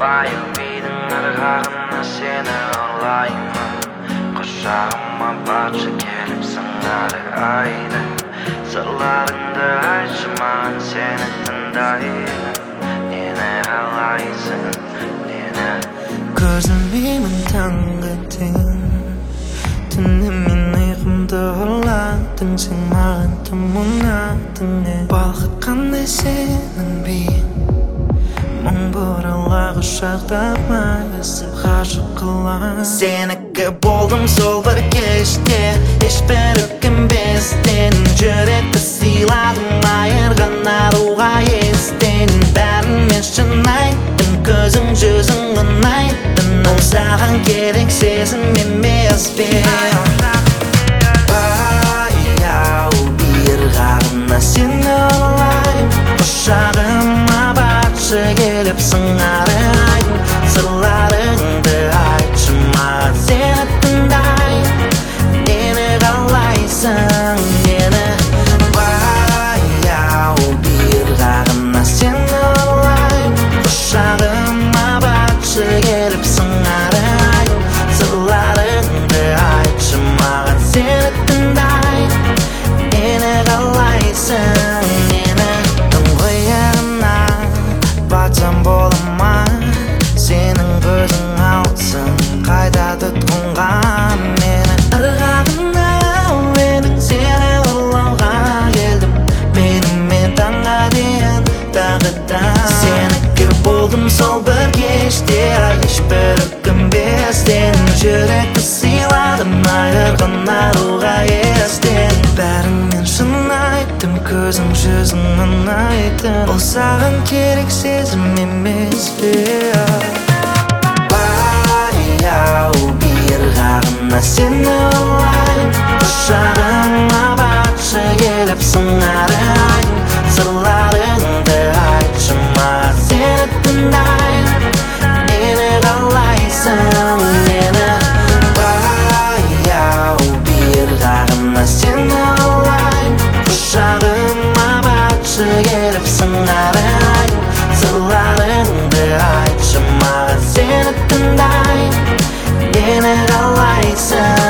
Байылбейдің ырғағына сені ұрлаймын. Құшағыма батшы келіп сыңары айды. Сырларыңды айтшы маған, сені тыңдаймын. Нені қалайсың, нені? Көзілмеймін таңғы тең, түнімен ұйқымды ұрладың. Сен маған тым ұнадың. Балқытқандай сенің биің, мың бұрала құшақтамай іздеп ғашық қылам. Сенікі болдым сол бір кеште, ешбір өкінбестен. Жүректі сыйладым айырған аруға естен. Бәрін мен шын айттым, көзің жүзің ұнайтын. Ол саған керек сезім емес пе? Баяу бір ғарына сені ұрлаймын. Құшағыма батшы келіп сыңары айды. Сырларыңды айтшы маған, сені тыңдаймын. Нені қалайсың, нені? Баяу бір ғарына сені ұрлаймын. Құшағыма батшы келіп сыңары айды. Сырларыңды айтшы маған, сені тыңдаймын. Нені қалайсың, нені? Ыңғайына батсам бола ма? Сенің көзің алсын қайда тұтқынға мені? Ырғағына әуенің сені ұрлауға келдім. Менімен таңға дейін тағы да сенікі болдым сол бір кеште, ешбір өкінбестен. Жүректі сыйладым айырған аруға естен. Бәрін мен шын айттым, көзің жүзің ұнайтын. Ол саған керек сезім емес пе? Баяу бір ғарына сені ұрлаймын. Құшағыма батшы келіп сыңары айды. Сырларыңды айтшы маған, сені тыңдаймын. Нені қалайсың, нені? Баяу бір ғарына сені ұрлаймын. Құшағыма батшы келіп сыңары айды. Сырларыңды айтшы маған, сені тыңдаймын. Нені қалайсың?